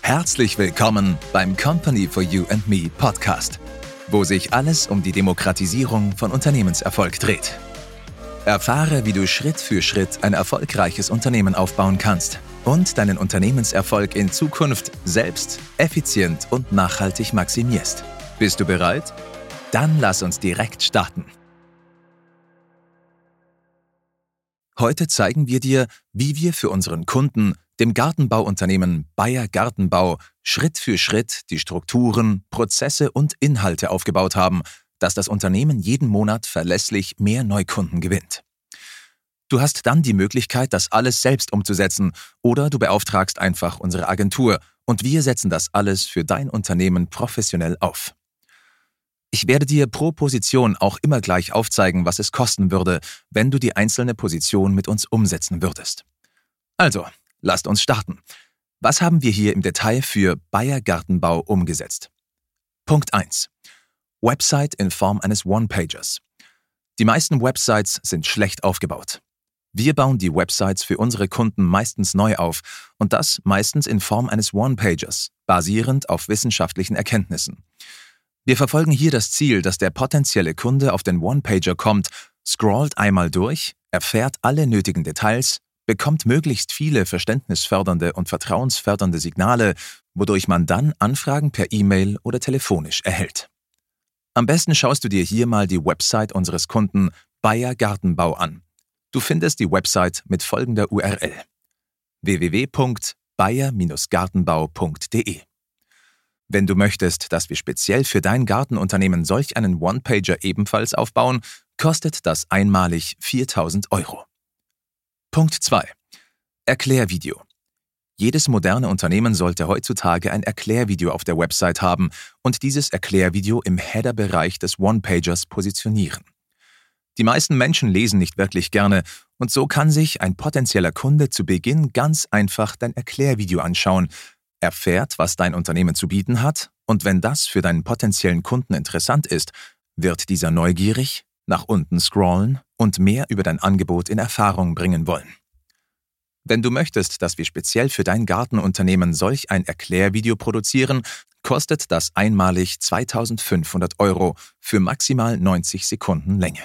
Herzlich willkommen beim Company for You and Me Podcast, wo sich alles um die Demokratisierung von Unternehmenserfolg dreht. Erfahre, wie du Schritt für Schritt ein erfolgreiches Unternehmen aufbauen kannst und deinen Unternehmenserfolg in Zukunft selbst, effizient und nachhaltig maximierst. Bist du bereit? Dann lass uns direkt starten. Heute zeigen wir dir, wie wir für unseren Kunden, dem Gartenbauunternehmen Bayer Gartenbau, Schritt für Schritt die Strukturen, Prozesse und Inhalte aufgebaut haben, dass das Unternehmen jeden Monat verlässlich mehr Neukunden gewinnt. Du hast dann die Möglichkeit, das alles selbst umzusetzen, oder du beauftragst einfach unsere Agentur und wir setzen das alles für dein Unternehmen professionell auf. Ich werde dir pro Position auch immer gleich aufzeigen, was es kosten würde, wenn du die einzelne Position mit uns umsetzen würdest. Also, lasst uns starten. Was haben wir hier im Detail für Bayer Gartenbau umgesetzt? Punkt 1. Website in Form eines One-Pagers. Die meisten Websites sind schlecht aufgebaut. Wir bauen die Websites für unsere Kunden meistens neu auf und das meistens in Form eines One-Pagers, basierend auf wissenschaftlichen Erkenntnissen. Wir verfolgen hier das Ziel, dass der potenzielle Kunde auf den One-Pager kommt, scrollt einmal durch, erfährt alle nötigen Details, bekommt möglichst viele verständnisfördernde und vertrauensfördernde Signale, wodurch man dann Anfragen per E-Mail oder telefonisch erhält. Am besten schaust du dir hier mal die Website unseres Kunden Bayer Gartenbau an. Du findest die Website mit folgender URL: www.bayer-gartenbau.de. Wenn du möchtest, dass wir speziell für dein Gartenunternehmen solch einen One-Pager ebenfalls aufbauen, kostet das einmalig 4.000 €. Punkt 2. Erklärvideo. Jedes moderne Unternehmen sollte heutzutage ein Erklärvideo auf der Website haben und dieses Erklärvideo im Header-Bereich des One-Pagers positionieren. Die meisten Menschen lesen nicht wirklich gerne und so kann sich ein potenzieller Kunde zu Beginn ganz einfach dein Erklärvideo anschauen, erfährt, was dein Unternehmen zu bieten hat, und wenn das für deinen potenziellen Kunden interessant ist, wird dieser neugierig, nach unten scrollen und mehr über dein Angebot in Erfahrung bringen wollen. Wenn du möchtest, dass wir speziell für dein Gartenunternehmen solch ein Erklärvideo produzieren, kostet das einmalig 2.500 € für maximal 90 Sekunden Länge.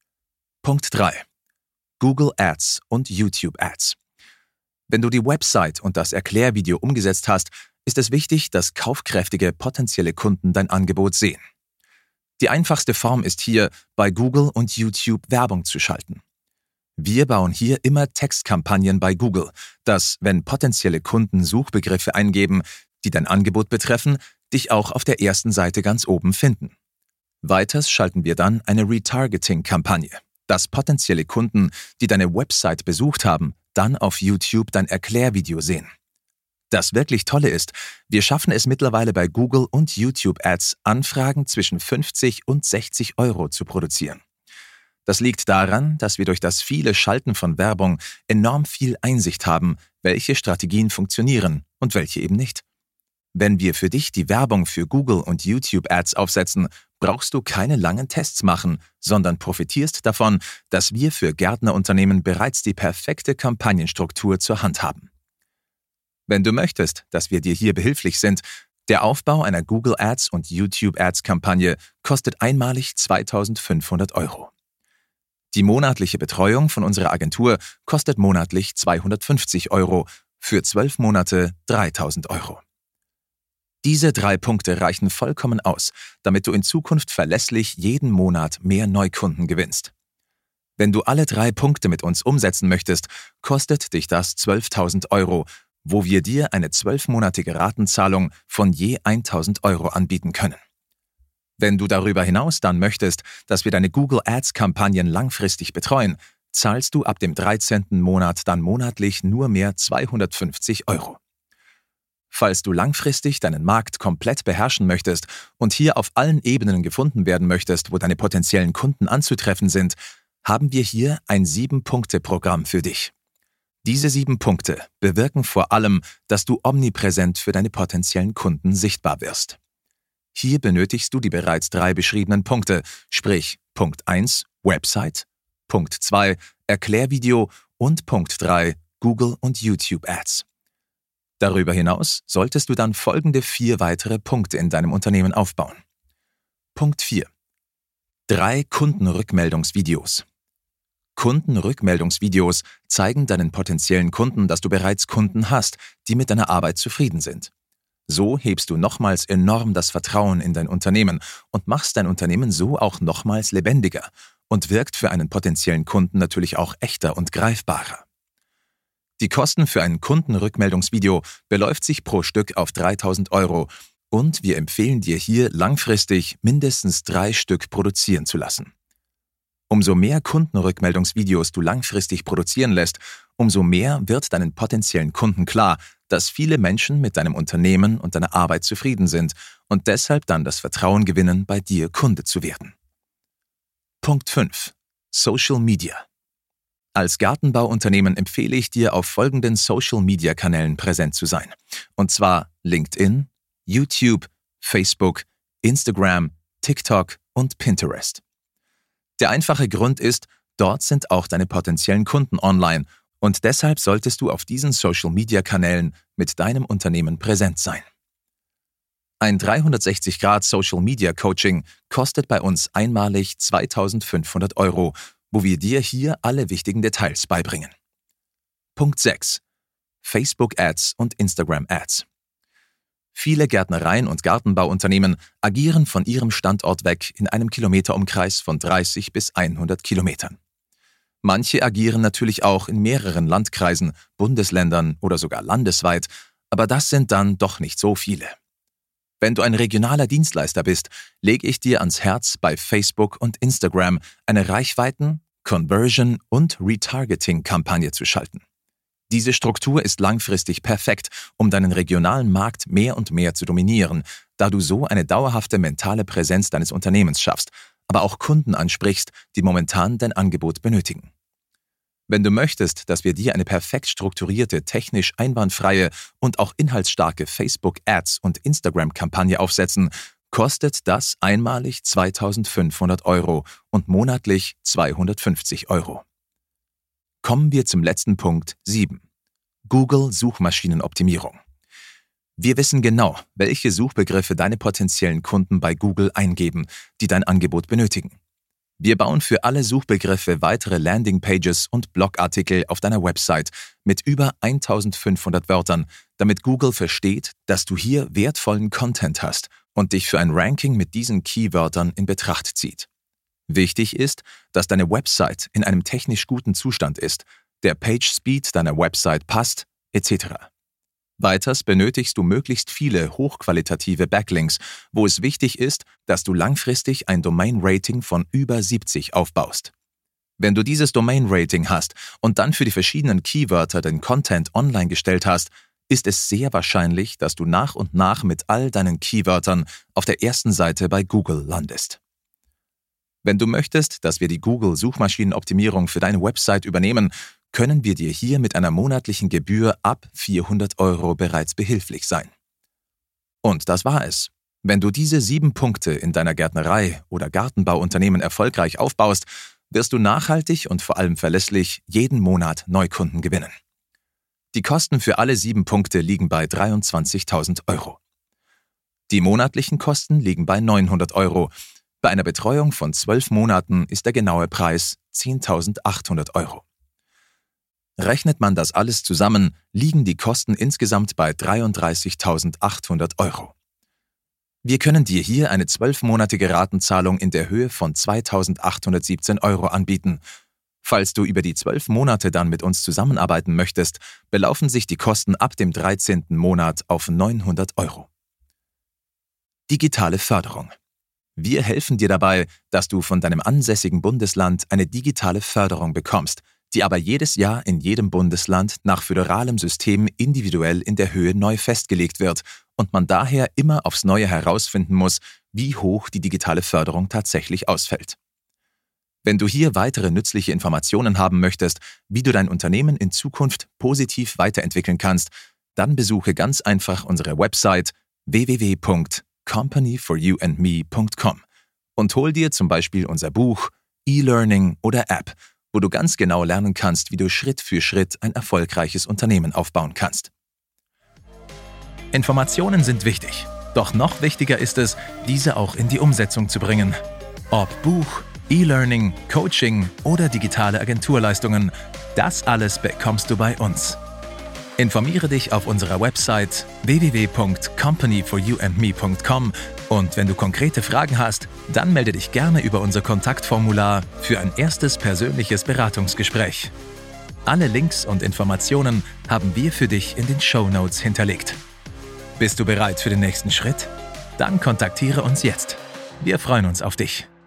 Punkt 3. Google Ads und YouTube Ads. Wenn du die Website und das Erklärvideo umgesetzt hast, ist es wichtig, dass kaufkräftige potenzielle Kunden dein Angebot sehen. Die einfachste Form ist hier, bei Google und YouTube Werbung zu schalten. Wir bauen hier immer Textkampagnen bei Google, dass, wenn potenzielle Kunden Suchbegriffe eingeben, die dein Angebot betreffen, dich auch auf der ersten Seite ganz oben finden. Weiters schalten wir dann eine Retargeting-Kampagne, dass potenzielle Kunden, die deine Website besucht haben, dann auf YouTube dein Erklärvideo sehen. Das wirklich Tolle ist, wir schaffen es mittlerweile bei Google und YouTube Ads, Anfragen zwischen 50 und 60 € zu produzieren. Das liegt daran, dass wir durch das viele Schalten von Werbung enorm viel Einsicht haben, welche Strategien funktionieren und welche eben nicht. Wenn wir für dich die Werbung für Google und YouTube Ads aufsetzen, brauchst du keine langen Tests machen, sondern profitierst davon, dass wir für Gärtnerunternehmen bereits die perfekte Kampagnenstruktur zur Hand haben. Wenn du möchtest, dass wir dir hier behilflich sind, der Aufbau einer Google Ads und YouTube Ads Kampagne kostet einmalig 2.500 €. Die monatliche Betreuung von unserer Agentur kostet monatlich 250 €, für 12 Monate 3.000 €. Diese 3 Punkte reichen vollkommen aus, damit du in Zukunft verlässlich jeden Monat mehr Neukunden gewinnst. Wenn du alle 3 Punkte mit uns umsetzen möchtest, kostet dich das 12.000 €, wo wir dir eine 12-monatige Ratenzahlung von je 1.000 € anbieten können. Wenn du darüber hinaus dann möchtest, dass wir deine Google Ads-Kampagnen langfristig betreuen, zahlst du ab dem 13. Monat dann monatlich nur mehr 250 €. Falls du langfristig deinen Markt komplett beherrschen möchtest und hier auf allen Ebenen gefunden werden möchtest, wo deine potenziellen Kunden anzutreffen sind, haben wir hier ein 7-Punkte-Programm für dich. Diese 7 Punkte bewirken vor allem, dass du omnipräsent für deine potenziellen Kunden sichtbar wirst. Hier benötigst du die bereits 3 beschriebenen Punkte, sprich Punkt 1 Website, Punkt 2 Erklärvideo und Punkt 3 Google und YouTube Ads. Darüber hinaus solltest du dann folgende 4 weitere Punkte in deinem Unternehmen aufbauen. Punkt 4. 3 Kundenrückmeldungsvideos. Kundenrückmeldungsvideos zeigen deinen potenziellen Kunden, dass du bereits Kunden hast, die mit deiner Arbeit zufrieden sind. So hebst du nochmals enorm das Vertrauen in dein Unternehmen und machst dein Unternehmen so auch nochmals lebendiger und wirkt für einen potenziellen Kunden natürlich auch echter und greifbarer. Die Kosten für ein Kundenrückmeldungsvideo beläuft sich pro Stück auf 3.000 € und wir empfehlen dir hier langfristig mindestens 3 Stück produzieren zu lassen. Umso mehr Kundenrückmeldungsvideos du langfristig produzieren lässt, umso mehr wird deinen potenziellen Kunden klar, dass viele Menschen mit deinem Unternehmen und deiner Arbeit zufrieden sind und deshalb dann das Vertrauen gewinnen, bei dir Kunde zu werden. Punkt 5. Social Media. Als Gartenbauunternehmen empfehle ich dir, auf folgenden Social-Media-Kanälen präsent zu sein. Und zwar LinkedIn, YouTube, Facebook, Instagram, TikTok und Pinterest. Der einfache Grund ist, dort sind auch deine potenziellen Kunden online und deshalb solltest du auf diesen Social-Media-Kanälen mit deinem Unternehmen präsent sein. Ein 360-Grad-Social-Media-Coaching kostet bei uns einmalig 2.500 €, wo wir dir hier alle wichtigen Details beibringen. Punkt 6. Facebook-Ads und Instagram-Ads. Viele Gärtnereien und Gartenbauunternehmen agieren von ihrem Standort weg in einem Kilometerumkreis von 30 bis 100 Kilometern. Manche agieren natürlich auch in mehreren Landkreisen, Bundesländern oder sogar landesweit, aber das sind dann doch nicht so viele. Wenn du ein regionaler Dienstleister bist, lege ich dir ans Herz, bei Facebook und Instagram eine Reichweiten-, Conversion- und Retargeting-Kampagne zu schalten. Diese Struktur ist langfristig perfekt, um deinen regionalen Markt mehr und mehr zu dominieren, da du so eine dauerhafte mentale Präsenz deines Unternehmens schaffst, aber auch Kunden ansprichst, die momentan dein Angebot benötigen. Wenn du möchtest, dass wir dir eine perfekt strukturierte, technisch einwandfreie und auch inhaltsstarke Facebook-Ads- und Instagram-Kampagne aufsetzen, kostet das einmalig 2.500 € und monatlich 250 €. Kommen wir zum letzten Punkt 7. Google-Suchmaschinenoptimierung. Wir wissen genau, welche Suchbegriffe deine potenziellen Kunden bei Google eingeben, die dein Angebot benötigen. Wir bauen für alle Suchbegriffe weitere Landingpages und Blogartikel auf deiner Website mit über 1.500 Wörtern, damit Google versteht, dass du hier wertvollen Content hast und dich für ein Ranking mit diesen Keywörtern in Betracht zieht. Wichtig ist, dass deine Website in einem technisch guten Zustand ist, der Page-Speed deiner Website passt, etc. Weiters benötigst du möglichst viele hochqualitative Backlinks, wo es wichtig ist, dass du langfristig ein Domain-Rating von über 70 aufbaust. Wenn du dieses Domain-Rating hast und dann für die verschiedenen Keywörter den Content online gestellt hast, ist es sehr wahrscheinlich, dass du nach und nach mit all deinen Keywörtern auf der ersten Seite bei Google landest. Wenn du möchtest, dass wir die Google-Suchmaschinenoptimierung für deine Website übernehmen, können wir dir hier mit einer monatlichen Gebühr ab 400 € bereits behilflich sein. Und das war es. Wenn du diese 7 Punkte in deiner Gärtnerei oder Gartenbauunternehmen erfolgreich aufbaust, wirst du nachhaltig und vor allem verlässlich jeden Monat Neukunden gewinnen. Die Kosten für alle 7 Punkte liegen bei 23.000 €. Die monatlichen Kosten liegen bei 900 €. Bei einer Betreuung von 12 Monaten ist der genaue Preis 10.800 €. Rechnet man das alles zusammen, liegen die Kosten insgesamt bei 33.800 €. Wir können dir hier eine 12-monatige Ratenzahlung in der Höhe von 2.817 € anbieten. Falls du über die 12 Monate dann mit uns zusammenarbeiten möchtest, belaufen sich die Kosten ab dem 13. Monat auf 900 €. Digitale Förderung. Wir helfen dir dabei, dass du von deinem ansässigen Bundesland eine digitale Förderung bekommst, die aber jedes Jahr in jedem Bundesland nach föderalem System individuell in der Höhe neu festgelegt wird und man daher immer aufs Neue herausfinden muss, wie hoch die digitale Förderung tatsächlich ausfällt. Wenn du hier weitere nützliche Informationen haben möchtest, wie du dein Unternehmen in Zukunft positiv weiterentwickeln kannst, dann besuche ganz einfach unsere Website www.companyforyouandme.com und hol dir zum Beispiel unser Buch, E-Learning oder App, wo du ganz genau lernen kannst, wie du Schritt für Schritt ein erfolgreiches Unternehmen aufbauen kannst. Informationen sind wichtig, doch noch wichtiger ist es, diese auch in die Umsetzung zu bringen. Ob Buch, E-Learning, Coaching oder digitale Agenturleistungen, das alles bekommst du bei uns. Informiere dich auf unserer Website www.companyforyouandme.com und wenn du konkrete Fragen hast, dann melde dich gerne über unser Kontaktformular für ein erstes persönliches Beratungsgespräch. Alle Links und Informationen haben wir für dich in den Shownotes hinterlegt. Bist du bereit für den nächsten Schritt? Dann kontaktiere uns jetzt. Wir freuen uns auf dich.